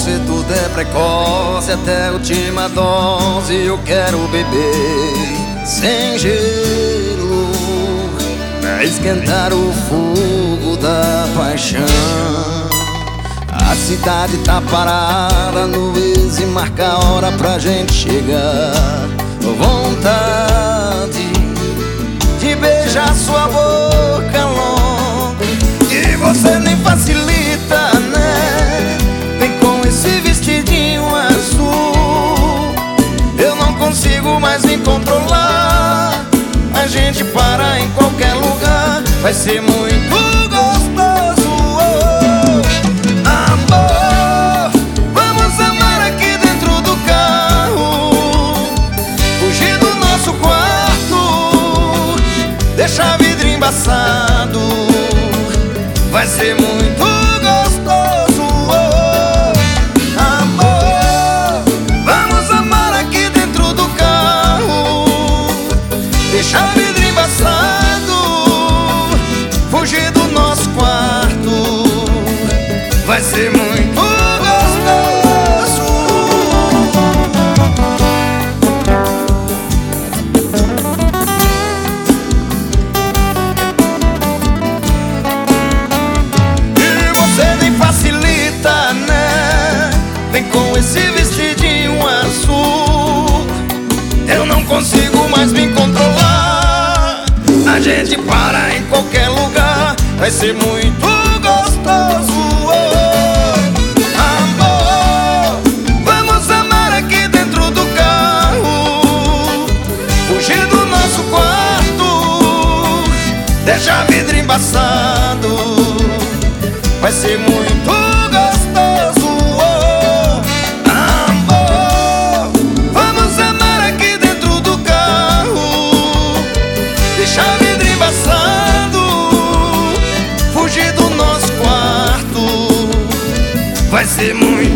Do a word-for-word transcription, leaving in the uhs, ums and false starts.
você tudo é precoce, até a última dose eu quero beber sem gelo, pra esquentar o fogo da paixão. A cidade tá parada no Waze, marca a hora pra gente chegar. Vontade de beijar sua boca longa, e você nem facilita, né? Vem com esse vestidinho azul, eu não consigo mais me controlar. A gente para em qualquer lugar, vai ser muito gostoso. Oh, amor, vamos amar aqui dentro do carro, fugir do nosso quarto, deixar vidro embaçado, vai ser muito gostoso. Oh, amor, vamos amar aqui dentro do carro, deixar vidro embaçado, fugir do nosso quarto, vai ser muito gostoso. E você nem facilita, né? Vem com esse vestidinho azul, eu não consigo mais me controlar. A gente para em qualquer lugar, vai ser muito gostoso. Oh, amor, vamos amar aqui dentro do carro, fugir do nosso quarto, deixar vidro embaçado, vai ser muito gostoso. Oh, amor, vamos amar aqui dentro do carro, deixar vidro embaçado, fugir do nosso quarto, vai ser muito